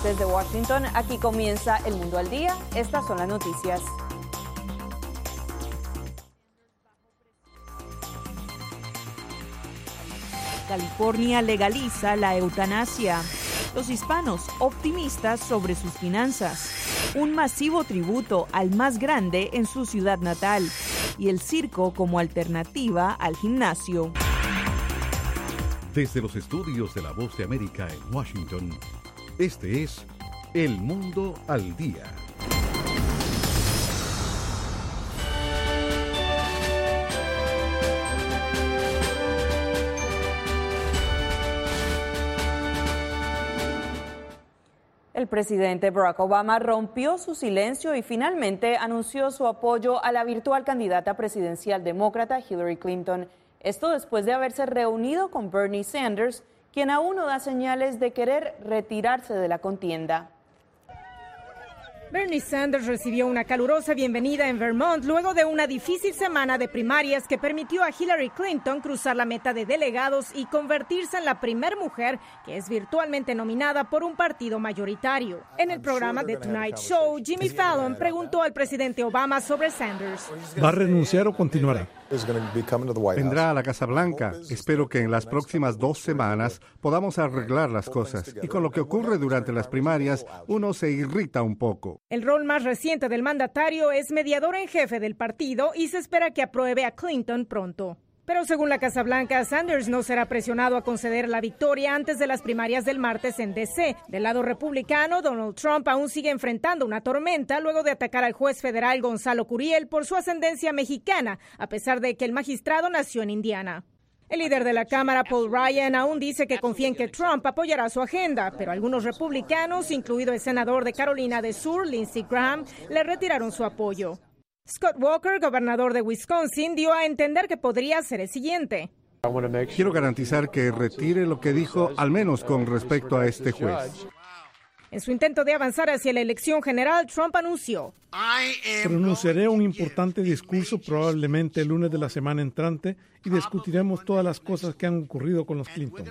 Desde Washington, aquí comienza El Mundo al Día. Estas son las noticias. California legaliza la eutanasia. Los hispanos optimistas sobre sus finanzas. Un masivo tributo al más grande en su ciudad natal. Y el circo como alternativa al gimnasio. Desde los estudios de La Voz de América en Washington, este es El Mundo al Día. El presidente Barack Obama rompió su silencio y finalmente anunció su apoyo a la virtual candidata presidencial demócrata Hillary Clinton. Esto después de haberse reunido con Bernie Sanders, quien aún no da señales de querer retirarse de la contienda. Bernie Sanders recibió una calurosa bienvenida en Vermont luego de una difícil semana de primarias que permitió a Hillary Clinton cruzar la meta de delegados y convertirse en la primera mujer que es virtualmente nominada por un partido mayoritario. En el programa The Tonight Show, Jimmy Fallon preguntó al presidente Obama sobre Sanders. ¿Va a renunciar o continuará? Vendrá a la Casa Blanca. Espero que en las próximas 2 semanas podamos arreglar las cosas. Y con lo que ocurre durante las primarias, uno se irrita un poco. El rol más reciente del mandatario es mediador en jefe del partido y se espera que apruebe a Clinton pronto. Pero según la Casa Blanca, Sanders no será presionado a conceder la victoria antes de las primarias del martes en D.C. Del lado republicano, Donald Trump aún sigue enfrentando una tormenta luego de atacar al juez federal Gonzalo Curiel por su ascendencia mexicana, a pesar de que el magistrado nació en Indiana. El líder de la Cámara, Paul Ryan, aún dice que confía en que Trump apoyará su agenda, pero algunos republicanos, incluido el senador de Carolina del Sur, Lindsey Graham, le retiraron su apoyo. Scott Walker, gobernador de Wisconsin, dio a entender que podría ser el siguiente. Quiero garantizar que retire lo que dijo, al menos con respecto a este juez. En su intento de avanzar hacia la elección general, Trump anunció: pronunciaré un importante discurso probablemente el lunes de la semana entrante y discutiremos todas las cosas que han ocurrido con los Clinton.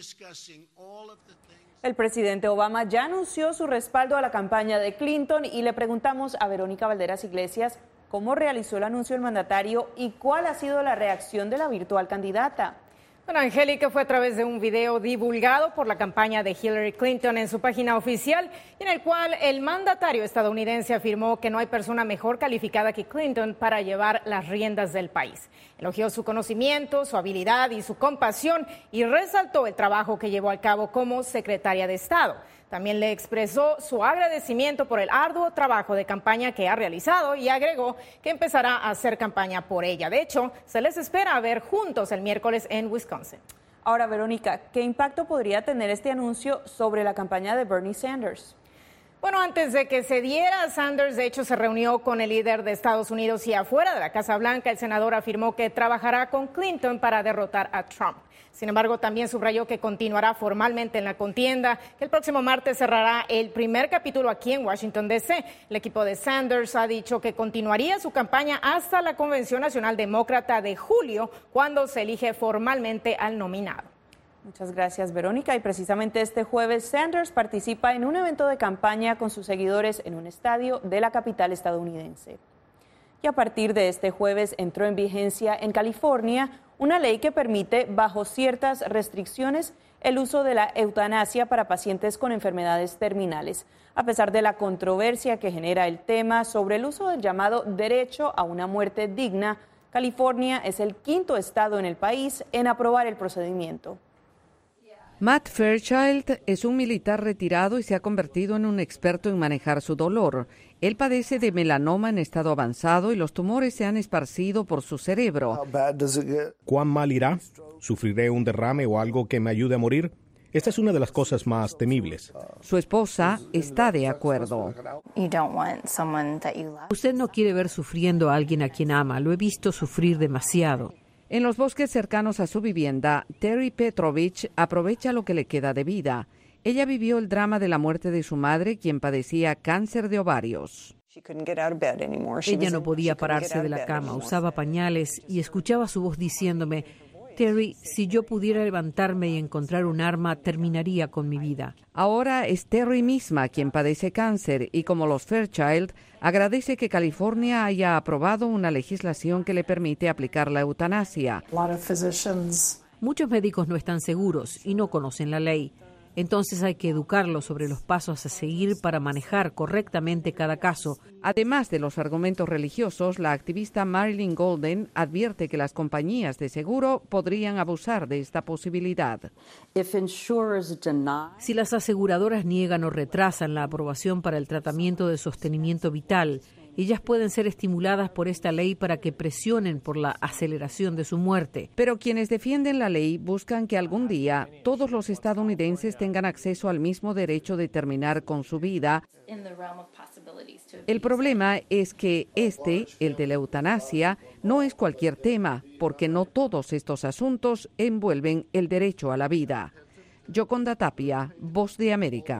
El presidente Obama ya anunció su respaldo a la campaña de Clinton y le preguntamos a Verónica Valderas Iglesias cómo realizó el anuncio el mandatario y cuál ha sido la reacción de la virtual candidata. Bueno, Angélica, fue a través de un video divulgado por la campaña de Hillary Clinton en su página oficial, en el cual el mandatario estadounidense afirmó que no hay persona mejor calificada que Clinton para llevar las riendas del país. Elogió su conocimiento, su habilidad y su compasión y resaltó el trabajo que llevó a cabo como secretaria de Estado. También le expresó su agradecimiento por el arduo trabajo de campaña que ha realizado y agregó que empezará a hacer campaña por ella. De hecho, se les espera ver juntos el miércoles en Wisconsin. Ahora, Verónica, ¿qué impacto podría tener este anuncio sobre la campaña de Bernie Sanders? Bueno, antes de que se diera, Sanders de hecho se reunió con el líder de Estados Unidos y afuera de la Casa Blanca, el senador afirmó que trabajará con Clinton para derrotar a Trump. Sin embargo, también subrayó que continuará formalmente en la contienda, que el próximo martes cerrará el primer capítulo aquí en Washington, D.C. El equipo de Sanders ha dicho que continuaría su campaña hasta la Convención Nacional Demócrata de julio, cuando se elige formalmente al nominado. Muchas gracias, Verónica. Y precisamente este jueves, Sanders participa en un evento de campaña con sus seguidores en un estadio de la capital estadounidense. Y a partir de este jueves entró en vigencia en California una ley que permite, bajo ciertas restricciones, el uso de la eutanasia para pacientes con enfermedades terminales. A pesar de la controversia que genera el tema sobre el uso del llamado derecho a una muerte digna, California es el 5º estado en el país en aprobar el procedimiento. Matt Fairchild es un militar retirado y se ha convertido en un experto en manejar su dolor. Él padece de melanoma en estado avanzado y los tumores se han esparcido por su cerebro. ¿Cuán mal irá? ¿Sufriré un derrame o algo que me ayude a morir? Esta es una de las cosas más temibles. Su esposa está de acuerdo. Usted no quiere ver sufriendo a alguien a quien ama. Lo he visto sufrir demasiado. En los bosques cercanos a su vivienda, Terry Petrovich aprovecha lo que le queda de vida. Ella vivió el drama de la muerte de su madre, quien padecía cáncer de ovarios. Ella no podía pararse de la cama, usaba pañales y escuchaba su voz diciéndome: Terry, si yo pudiera levantarme y encontrar un arma, terminaría con mi vida. Ahora es Terry misma quien padece cáncer y, como los Fairchild, agradece que California haya aprobado una legislación que le permite aplicar la eutanasia. Muchos médicos no están seguros y no conocen la ley. Entonces hay que educarlos sobre los pasos a seguir para manejar correctamente cada caso. Además de los argumentos religiosos, la activista Marilyn Golden advierte que las compañías de seguro podrían abusar de esta posibilidad. Si las aseguradoras niegan o retrasan la aprobación para el tratamiento de sostenimiento vital, ellas pueden ser estimuladas por esta ley para que presionen por la aceleración de su muerte. Pero quienes defienden la ley buscan que algún día todos los estadounidenses tengan acceso al mismo derecho de terminar con su vida. El problema es que el de la eutanasia, no es cualquier tema, porque no todos estos asuntos envuelven el derecho a la vida. Yoconda Tapia, Voz de América.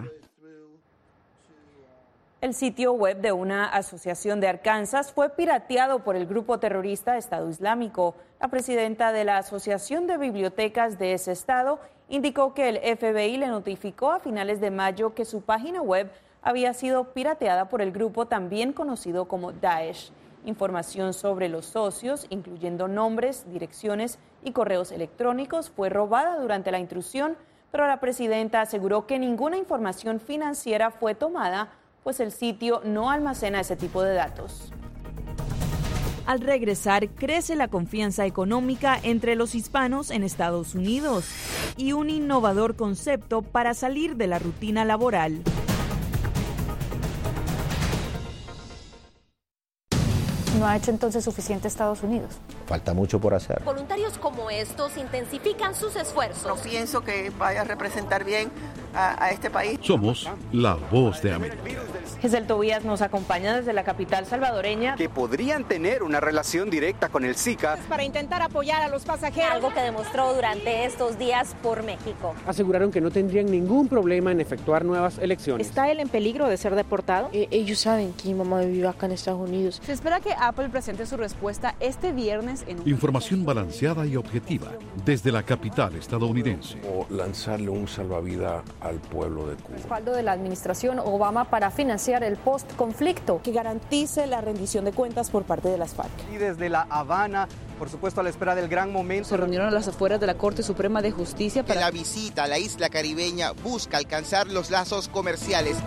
El sitio web de una asociación de Arkansas fue pirateado por el grupo terrorista Estado Islámico. La presidenta de la Asociación de Bibliotecas de ese estado indicó que el FBI le notificó a finales de mayo que su página web había sido pirateada por el grupo también conocido como Daesh. Información sobre los socios, incluyendo nombres, direcciones y correos electrónicos, fue robada durante la intrusión, pero la presidenta aseguró que ninguna información financiera fue tomada, pues el sitio no almacena ese tipo de datos. Al regresar, crece la confianza económica entre los hispanos en Estados Unidos y un innovador concepto para salir de la rutina laboral. ¿No ha hecho entonces suficiente Estados Unidos? Falta mucho por hacer. Voluntarios como estos intensifican sus esfuerzos. No pienso que vaya a representar bien a este país. Somos la Voz de América. Giselle Tobías nos acompaña desde la capital salvadoreña. Que podrían tener una relación directa con el Zika. Para intentar apoyar a los pasajeros. Algo que demostró durante estos días por México. Aseguraron que no tendrían ningún problema en efectuar nuevas elecciones. ¿Está él en peligro de ser deportado? Ellos saben que mi mamá vive acá en Estados Unidos. Se espera que Apple presente su respuesta este viernes en un... Información balanceada y objetiva desde la capital estadounidense. O lanzarle un salvavidas al pueblo de Cuba. Respaldo de la administración Obama para financiar el post-conflicto. Que garantice la rendición de cuentas por parte de las FARC. Y desde La Habana, por supuesto a la espera del gran momento. Se reunieron a las afueras de la Corte Suprema de Justicia para... La visita a la isla caribeña busca alcanzar los lazos comerciales.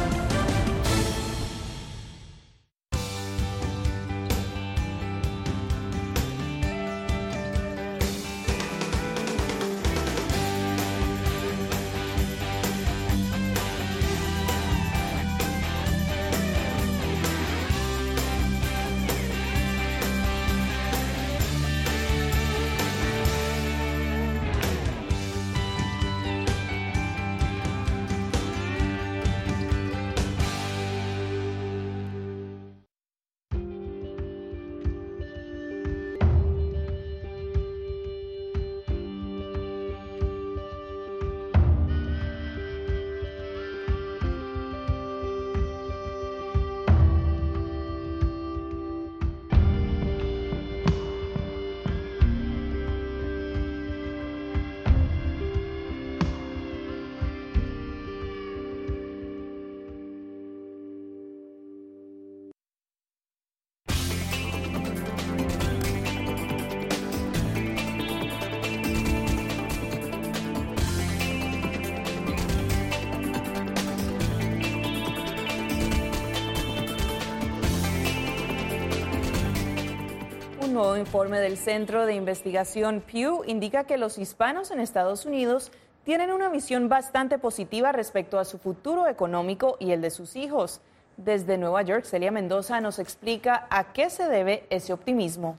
Un nuevo informe del Centro de Investigación Pew indica que los hispanos en Estados Unidos tienen una visión bastante positiva respecto a su futuro económico y el de sus hijos. Desde Nueva York, Celia Mendoza nos explica a qué se debe ese optimismo.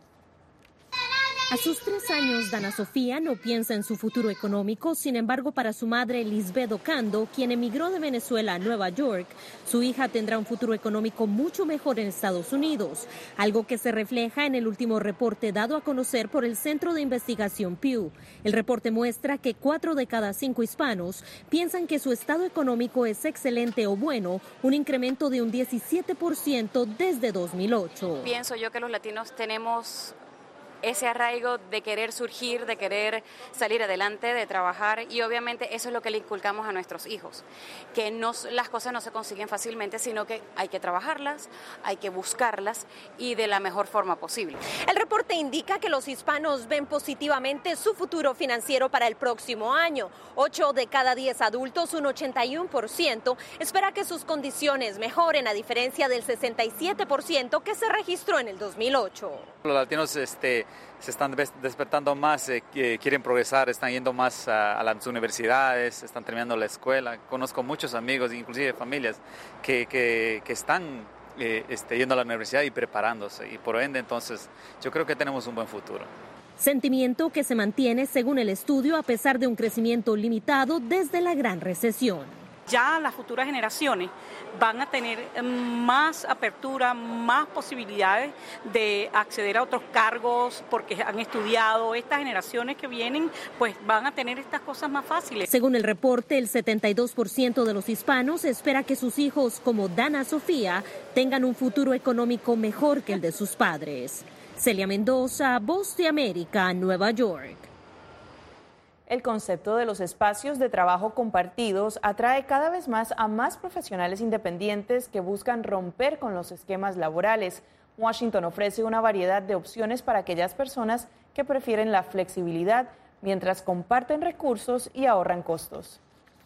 A sus 3 años, Dana Sofía no piensa en su futuro económico. Sin embargo, para su madre, Lisbeth Ocando, quien emigró de Venezuela a Nueva York, su hija tendrá un futuro económico mucho mejor en Estados Unidos, algo que se refleja en el último reporte dado a conocer por el Centro de Investigación Pew. El reporte muestra que 4 de cada 5 hispanos piensan que su estado económico es excelente o bueno, un incremento de un 17% desde 2008. Pienso yo que los latinos tenemos ese arraigo de querer surgir, de querer salir adelante, de trabajar, y obviamente eso es lo que le inculcamos a nuestros hijos, que las cosas no se consiguen fácilmente, sino que hay que trabajarlas, hay que buscarlas y de la mejor forma posible. El reporte indica que los hispanos ven positivamente su futuro financiero para el próximo año. 8 de cada 10 adultos, un 81%, espera que sus condiciones mejoren, a diferencia del 67% que se registró en el 2008. Los latinos se están despertando más, quieren progresar, están yendo más a las universidades, están terminando la escuela. Conozco muchos amigos, inclusive familias, que están yendo a la universidad y preparándose. Y por ende, entonces, yo creo que tenemos un buen futuro. Sentimiento que se mantiene, según el estudio, a pesar de un crecimiento limitado desde la Gran Recesión. Ya las futuras generaciones van a tener más apertura, más posibilidades de acceder a otros cargos porque han estudiado. Estas generaciones que vienen pues van a tener estas cosas más fáciles. Según el reporte, el 72% de los hispanos espera que sus hijos, como Dana Sofía, tengan un futuro económico mejor que el de sus padres. Celia Mendoza, Voz de América, Nueva York. El concepto de los espacios de trabajo compartidos atrae cada vez más a más profesionales independientes que buscan romper con los esquemas laborales. Washington ofrece una variedad de opciones para aquellas personas que prefieren la flexibilidad mientras comparten recursos y ahorran costos.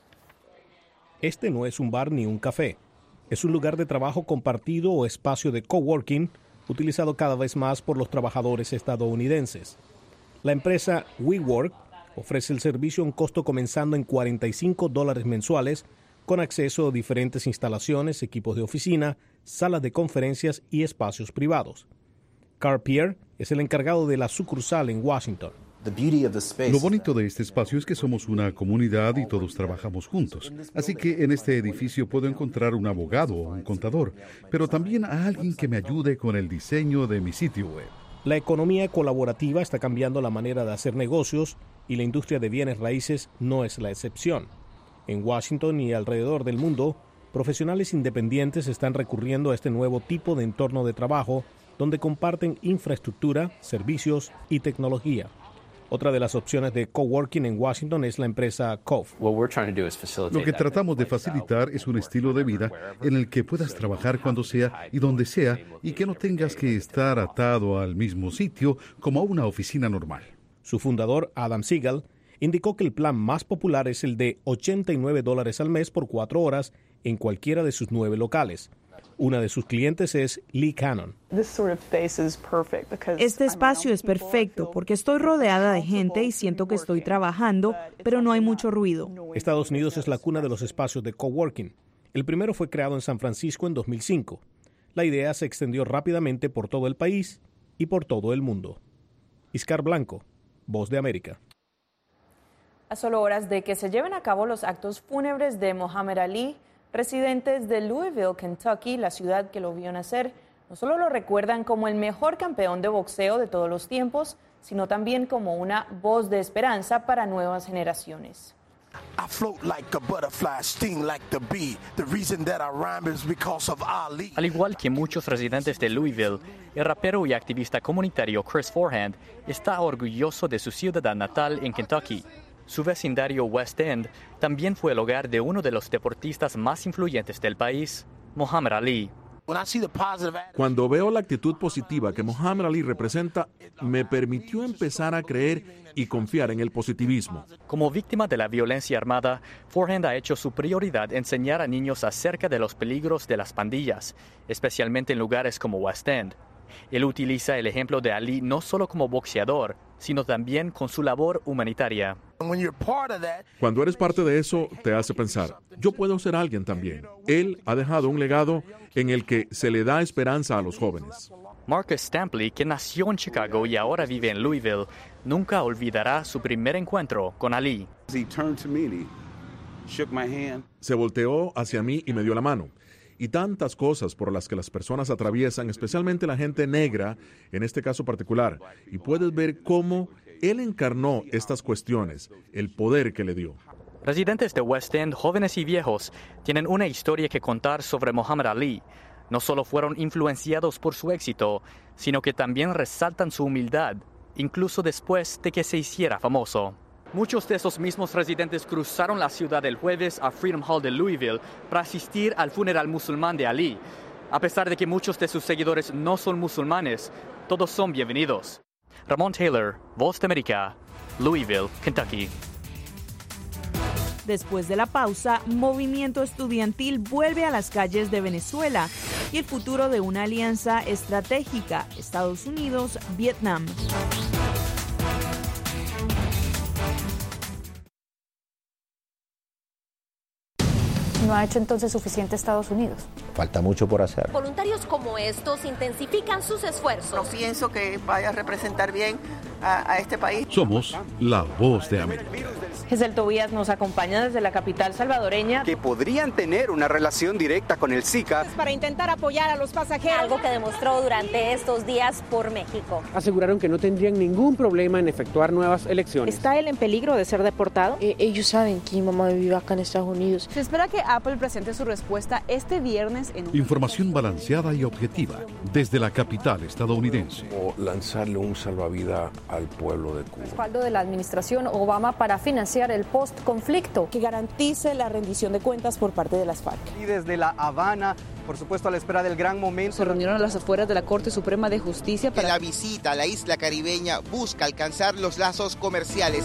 Este no es un bar ni un café. Es un lugar de trabajo compartido o espacio de coworking utilizado cada vez más por los trabajadores estadounidenses. La empresa WeWork ofrece el servicio a un costo comenzando en $45 mensuales, con acceso a diferentes instalaciones, equipos de oficina, salas de conferencias y espacios privados. Carl Pierre es el encargado de la sucursal en Washington. Lo bonito de este espacio es que somos una comunidad y todos trabajamos juntos. Así que en este edificio puedo encontrar un abogado o un contador, pero también a alguien que me ayude con el diseño de mi sitio web. La economía colaborativa está cambiando la manera de hacer negocios y la industria de bienes raíces no es la excepción. En Washington y alrededor del mundo, profesionales independientes están recurriendo a este nuevo tipo de entorno de trabajo donde comparten infraestructura, servicios y tecnología. Otra de las opciones de coworking en Washington es la empresa Cove. Lo que tratamos de facilitar es un estilo de vida en el que puedas trabajar cuando sea y donde sea y que no tengas que estar atado al mismo sitio como a una oficina normal. Su fundador, Adam Siegel, indicó que el plan más popular es el de $89 al mes por 4 horas en cualquiera de sus 9 locales. Una de sus clientes es Lee Cannon. Este espacio es perfecto porque estoy rodeada de gente y siento que estoy trabajando, pero no hay mucho ruido. Estados Unidos es la cuna de los espacios de coworking. El primero fue creado en San Francisco en 2005. La idea se extendió rápidamente por todo el país y por todo el mundo. Iscar Blanco, Voz de América. A solo horas de que se lleven a cabo los actos fúnebres de Muhammad Ali, residentes de Louisville, Kentucky, la ciudad que lo vio nacer, no solo lo recuerdan como el mejor campeón de boxeo de todos los tiempos, sino también como una voz de esperanza para nuevas generaciones. Al igual que muchos residentes de Louisville, el rapero y activista comunitario Chris Forehand está orgulloso de su ciudad natal en Kentucky. Su vecindario West End también fue el hogar de uno de los deportistas más influyentes del país, Muhammad Ali. Cuando veo la actitud positiva que Muhammad Ali representa, me permitió empezar a creer y confiar en el positivismo. Como víctima de la violencia armada, Forehand ha hecho su prioridad enseñar a niños acerca de los peligros de las pandillas, especialmente en lugares como West End. Él utiliza el ejemplo de Ali no solo como boxeador, sino también con su labor humanitaria. Cuando eres parte de eso, te hace pensar, yo puedo ser alguien también. Él ha dejado un legado en el que se le da esperanza a los jóvenes. Marcus Stampley, que nació en Chicago y ahora vive en Louisville, nunca olvidará su primer encuentro con Ali. Se volteó hacia mí y me dio la mano. Y tantas cosas por las que las personas atraviesan, especialmente la gente negra, en este caso particular. Y puedes ver cómo él encarnó estas cuestiones, el poder que le dio. Residentes de West End, jóvenes y viejos, tienen una historia que contar sobre Muhammad Ali. No solo fueron influenciados por su éxito, sino que también resaltan su humildad, incluso después de que se hiciera famoso. Muchos de esos mismos residentes cruzaron la ciudad el jueves a Freedom Hall de Louisville para asistir al funeral musulmán de Ali. A pesar de que muchos de sus seguidores no son musulmanes, todos son bienvenidos. Ramón Taylor, Voz de América, Louisville, Kentucky. Después de la pausa, movimiento estudiantil vuelve a las calles de Venezuela y el futuro de una alianza estratégica, Estados Unidos-Vietnam. ¿No ha hecho entonces suficiente Estados Unidos? Falta mucho por hacer. Voluntarios como estos intensifican sus esfuerzos. No pienso que vaya a representar bien a este país. Somos la Voz de América. Gesell Tobías nos acompaña desde la capital salvadoreña. Que podrían tener una relación directa con el Zika. Para intentar apoyar a los pasajeros. Algo que demostró durante estos días por México. Aseguraron que no tendrían ningún problema en efectuar nuevas elecciones. ¿Está él en peligro de ser deportado? Ellos saben que mi mamá vive acá en Estados Unidos. Se espera que Apple presente su respuesta este viernes en Información balanceada y objetiva desde la capital estadounidense. O lanzarle un salvavidas al pueblo de Cuba. Respaldo de la administración Obama para financiar el post-conflicto. Que garantice la rendición de cuentas por parte de las FARC. Y desde La Habana, por supuesto a la espera del gran momento. Se reunieron a las afueras de la Corte Suprema de Justicia para... La visita a la isla caribeña busca alcanzar los lazos comerciales.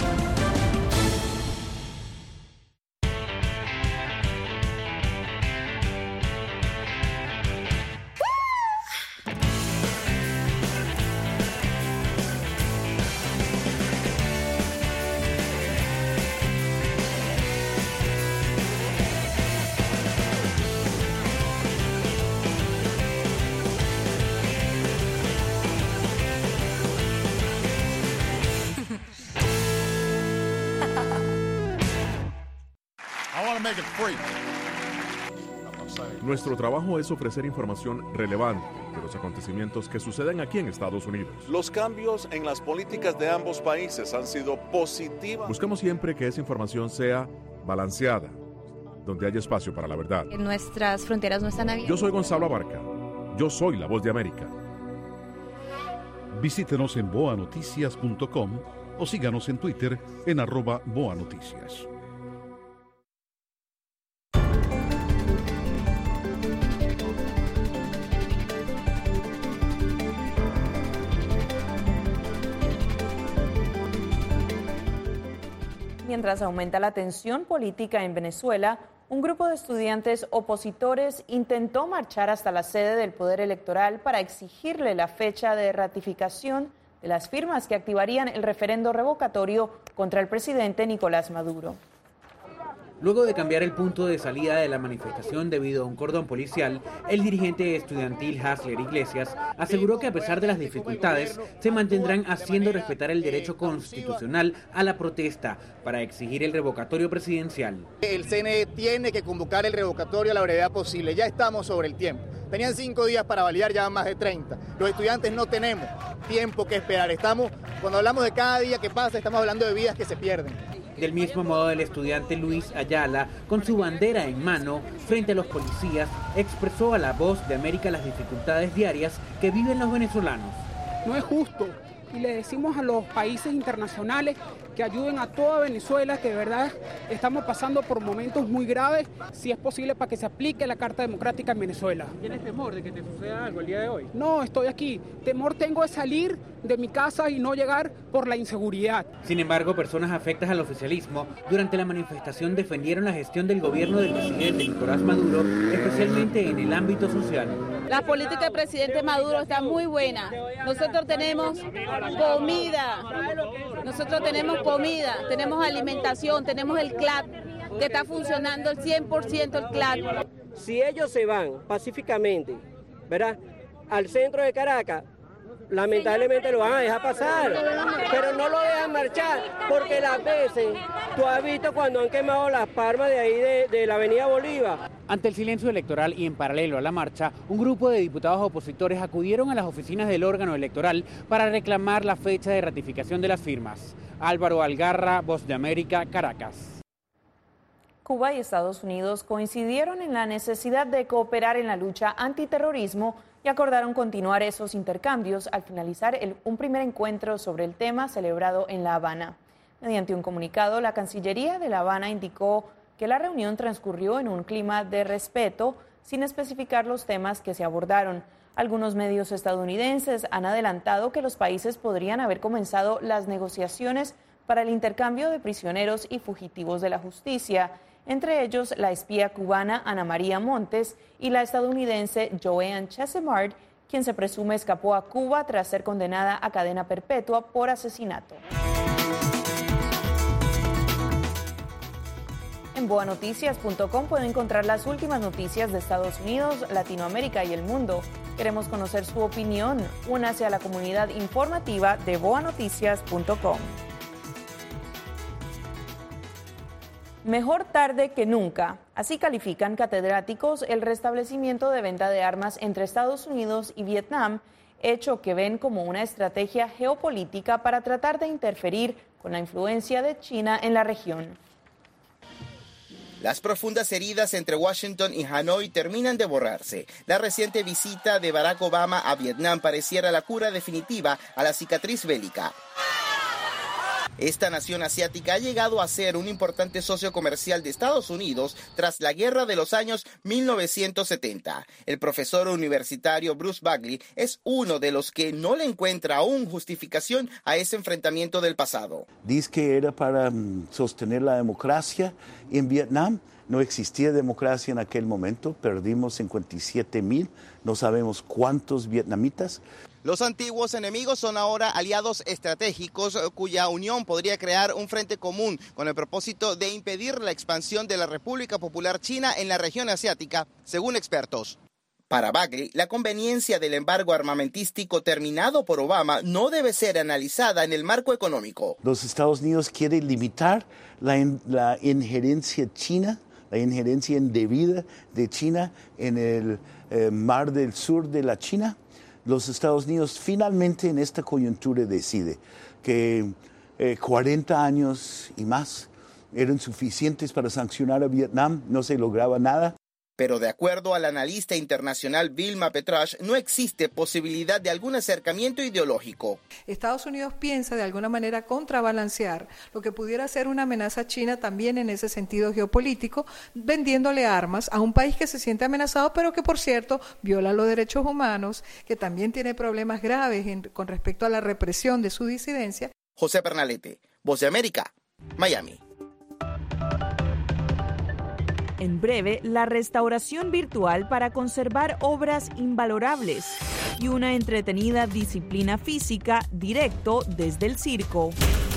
Nuestro trabajo es ofrecer información relevante de los acontecimientos que suceden aquí en Estados Unidos. Los cambios en las políticas de ambos países han sido positivos. Buscamos siempre que esa información sea balanceada, donde haya espacio para la verdad. Nuestras fronteras no están abiertas. Yo soy Gonzalo Abarca. Yo soy la Voz de América. Visítenos en boanoticias.com o síganos en Twitter en @boanoticias. Mientras aumenta la tensión política en Venezuela, un grupo de estudiantes opositores intentó marchar hasta la sede del Poder Electoral para exigirle la fecha de ratificación de las firmas que activarían el referendo revocatorio contra el presidente Nicolás Maduro. Luego de cambiar el punto de salida de la manifestación debido a un cordón policial, el dirigente estudiantil Hasler Iglesias aseguró que a pesar de las dificultades, se mantendrán haciendo respetar el derecho constitucional a la protesta para exigir el revocatorio presidencial. El CNE tiene que convocar el revocatorio a la brevedad posible, ya estamos sobre el tiempo. Tenían 5 días para validar, ya van más de 30. Los estudiantes no tenemos tiempo que esperar. Cuando hablamos de cada día que pasa, estamos hablando de vidas que se pierden. Del mismo modo, el estudiante Luis Ayala, con su bandera en mano, frente a los policías, expresó a la Voz de América las dificultades diarias que viven los venezolanos. No es justo, y le decimos a los países internacionales que ayuden a toda Venezuela, que de verdad estamos pasando por momentos muy graves, si es posible para que se aplique la Carta Democrática en Venezuela. ¿Tienes temor de que te suceda algo el día de hoy? No, estoy aquí. Temor tengo de salir de mi casa y no llegar por la inseguridad. Sin embargo, personas afectas al oficialismo durante la manifestación defendieron la gestión del gobierno del presidente Nicolás Maduro, especialmente en el ámbito social. La política del presidente Maduro está muy buena. Nosotros tenemos comida, tenemos alimentación, tenemos el CLAP, que está funcionando el 100% el CLAP. Si ellos se van pacíficamente, ¿verdad?, al centro de Caracas, lamentablemente lo van a dejar pasar, pero no lo dejan marchar, porque las veces tú has visto cuando han quemado las palmas de ahí de la avenida Bolívar. Ante el silencio electoral y en paralelo a la marcha, un grupo de diputados opositores acudieron a las oficinas del órgano electoral para reclamar la fecha de ratificación de las firmas. Álvaro Algarra, Voz de América, Caracas. Cuba y Estados Unidos coincidieron en la necesidad de cooperar en la lucha antiterrorismo y acordaron continuar esos intercambios al finalizar un primer encuentro sobre el tema celebrado en La Habana. Mediante un comunicado, la Cancillería de La Habana indicó que la reunión transcurrió en un clima de respeto, sin especificar los temas que se abordaron. Algunos medios estadounidenses han adelantado que los países podrían haber comenzado las negociaciones para el intercambio de prisioneros y fugitivos de la justicia, entre ellos la espía cubana Ana María Montes y la estadounidense Joanne Chesimard, quien se presume escapó a Cuba tras ser condenada a cadena perpetua por asesinato. En boanoticias.com pueden encontrar las últimas noticias de Estados Unidos, Latinoamérica y el mundo. Queremos conocer su opinión. Únase a la comunidad informativa de boanoticias.com. Mejor tarde que nunca. Así califican catedráticos el restablecimiento de venta de armas entre Estados Unidos y Vietnam, hecho que ven como una estrategia geopolítica para tratar de interferir con la influencia de China en la región. Las profundas heridas entre Washington y Hanoi terminan de borrarse. La reciente visita de Barack Obama a Vietnam pareciera la cura definitiva a la cicatriz bélica. Esta nación asiática ha llegado a ser un importante socio comercial de Estados Unidos tras la guerra de los años 1970. El profesor universitario Bruce Bagley es uno de los que no le encuentra aún justificación a ese enfrentamiento del pasado. Dice que era para sostener la democracia en Vietnam. No existía democracia en aquel momento. Perdimos 57,000, no sabemos cuántos vietnamitas. Los antiguos enemigos son ahora aliados estratégicos cuya unión podría crear un frente común con el propósito de impedir la expansión de la República Popular China en la región asiática, según expertos. Para Bagley, la conveniencia del embargo armamentístico terminado por Obama no debe ser analizada en el marco económico. Los Estados Unidos quieren limitar la injerencia china, la injerencia indebida de China en el mar del sur de la China. Los Estados Unidos finalmente en esta coyuntura decide que 40 años y más eran suficientes para sancionar a Vietnam, no se lograba nada. Pero de acuerdo al analista internacional Vilma Petrash, no existe posibilidad de algún acercamiento ideológico. Estados Unidos piensa de alguna manera contrabalancear lo que pudiera ser una amenaza a China también en ese sentido geopolítico, vendiéndole armas a un país que se siente amenazado, pero que por cierto viola los derechos humanos, que también tiene problemas graves con respecto a la represión de su disidencia. José Pernalete, Voz de América, Miami. En breve, la restauración virtual para conservar obras invalorables y una entretenida disciplina física directo desde el circo.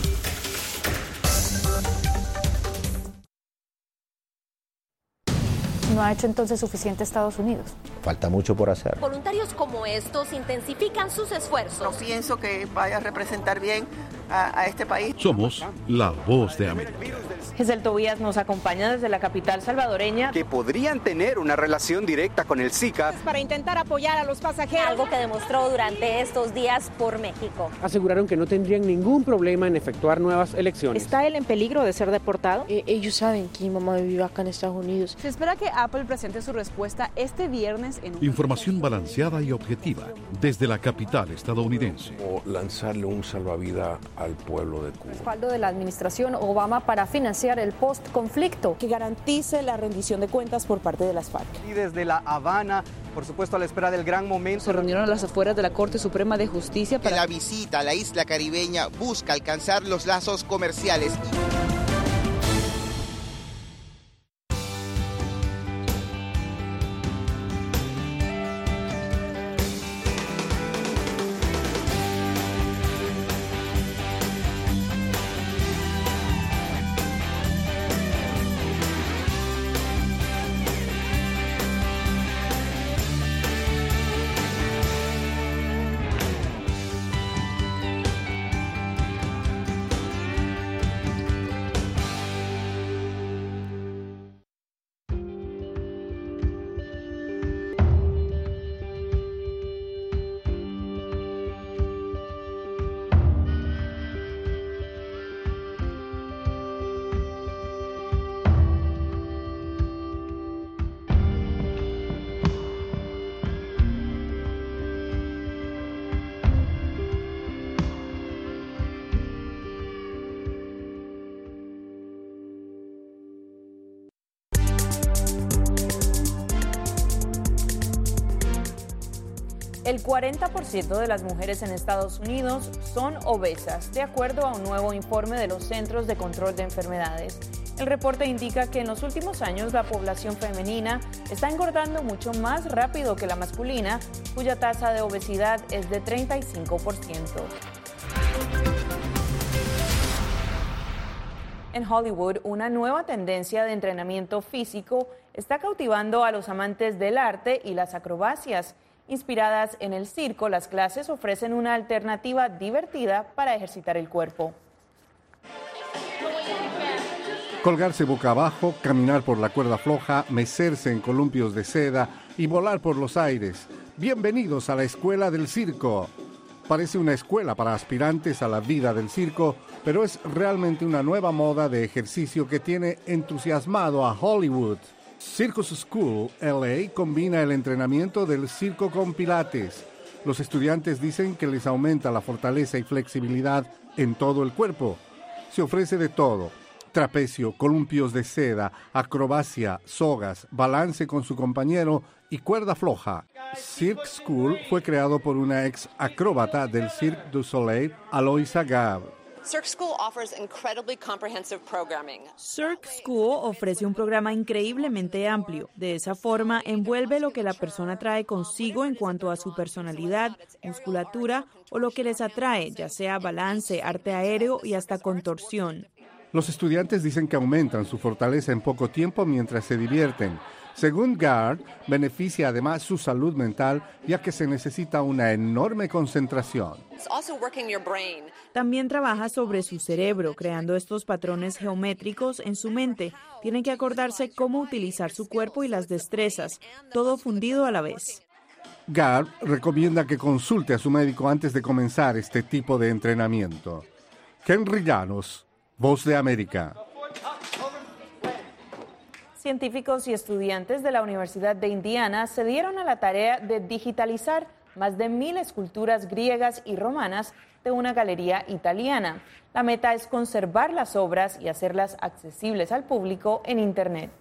¿No ha hecho entonces suficiente Estados Unidos? Falta mucho por hacer. Voluntarios como estos intensifican sus esfuerzos. No pienso que vaya a representar bien a este país. Somos la Voz de América. Gesell Tobías nos acompaña desde la capital salvadoreña. Que podrían tener una relación directa con el Zika. Para intentar apoyar a los pasajeros. Algo que demostró durante estos días por México. Aseguraron que no tendrían ningún problema en efectuar nuevas elecciones. ¿Está él en peligro de ser deportado? Ellos saben que mi mamá vive acá en Estados Unidos. Se espera que Apple presente su respuesta este viernes en un... Información balanceada y objetiva desde la capital estadounidense. O lanzarle un salvavidas al pueblo de Cuba. Respaldo de la administración Obama para financiar el post-conflicto. Que garantice la rendición de cuentas por parte de las FARC. Y desde La Habana, por supuesto a la espera del gran momento. Se reunieron a las afueras de la Corte Suprema de Justicia para... La visita a la isla caribeña busca alcanzar los lazos comerciales. El 40% de las mujeres en Estados Unidos son obesas, de acuerdo a un nuevo informe de los Centros de Control de Enfermedades. El reporte indica que en los últimos años la población femenina está engordando mucho más rápido que la masculina, cuya tasa de obesidad es de 35%. En Hollywood, una nueva tendencia de entrenamiento físico está cautivando a los amantes del arte y las acrobacias. Inspiradas en el circo, las clases ofrecen una alternativa divertida para ejercitar el cuerpo. Colgarse boca abajo, caminar por la cuerda floja, mecerse en columpios de seda y volar por los aires. Bienvenidos a la Escuela del Circo. Parece una escuela para aspirantes a la vida del circo, pero es realmente una nueva moda de ejercicio que tiene entusiasmado a Hollywood. Circus School LA combina el entrenamiento del circo con pilates. Los estudiantes dicen que les aumenta la fortaleza y flexibilidad en todo el cuerpo. Se ofrece de todo: trapecio, columpios de seda, acrobacia, sogas, balance con su compañero y cuerda floja. Cirque School fue creado por una ex acróbata del Cirque du Soleil, Aloysia Gab. Cirque School offers incredibly comprehensive programming. Cirque School ofrece un programa increíblemente amplio. De esa forma, envuelve lo que la persona trae consigo en cuanto a su personalidad, musculatura o lo que les atrae, ya sea balance, arte aéreo y hasta contorsión. Los estudiantes dicen que aumentan su fortaleza en poco tiempo mientras se divierten. Según Gard, beneficia además su salud mental, ya que se necesita una enorme concentración. También trabaja sobre su cerebro, creando estos patrones geométricos en su mente. Tienen que acordarse cómo utilizar su cuerpo y las destrezas, todo fundido a la vez. Gard recomienda que consulte a su médico antes de comenzar este tipo de entrenamiento. Henry Llanos, Voz de América. Científicos y estudiantes de la Universidad de Indiana se dieron a la tarea de digitalizar más de 1,000 esculturas griegas y romanas de una galería italiana. La meta es conservar las obras y hacerlas accesibles al público en Internet.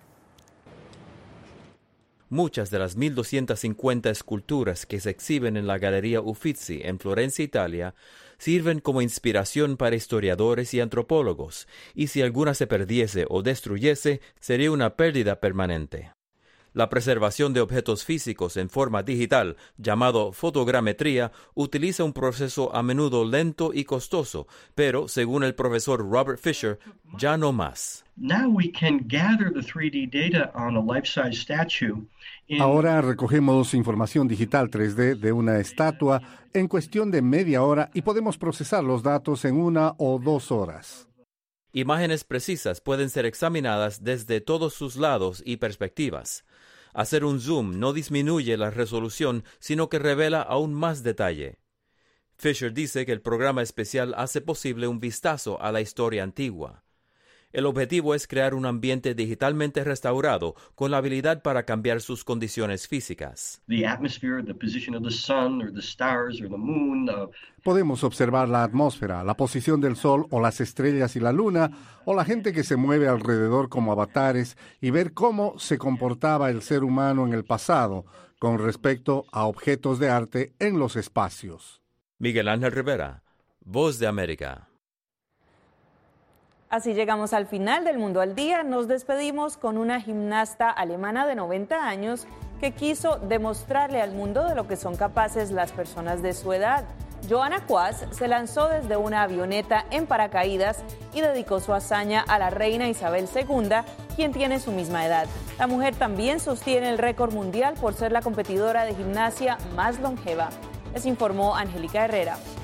Muchas de las 1,250 esculturas que se exhiben en la Galería Uffizi en Florencia, Italia, sirven como inspiración para historiadores y antropólogos, y si alguna se perdiese o destruyese, sería una pérdida permanente. La preservación de objetos físicos en forma digital, llamado fotogrametría, utiliza un proceso a menudo lento y costoso, pero, según el profesor Robert Fisher, ya no más. Ahora recogemos información digital 3D de una estatua en cuestión de media hora y podemos procesar los datos en 1 o 2 horas. Imágenes precisas pueden ser examinadas desde todos sus lados y perspectivas. Hacer un zoom no disminuye la resolución, sino que revela aún más detalle. Fisher dice que el programa especial hace posible un vistazo a la historia antigua. El objetivo es crear un ambiente digitalmente restaurado con la habilidad para cambiar sus condiciones físicas. Podemos observar la atmósfera, la posición del sol o las estrellas y la luna, o la gente que se mueve alrededor como avatares, y ver cómo se comportaba el ser humano en el pasado con respecto a objetos de arte en los espacios. Miguel Ángel Rivera, Voz de América. Así llegamos al final del Mundo al Día. Nos despedimos con una gimnasta alemana de 90 años que quiso demostrarle al mundo de lo que son capaces las personas de su edad. Joanna Quast se lanzó desde una avioneta en paracaídas y dedicó su hazaña a la reina Isabel II, quien tiene su misma edad. La mujer también sostiene el récord mundial por ser la competidora de gimnasia más longeva. Les informó Angélica Herrera.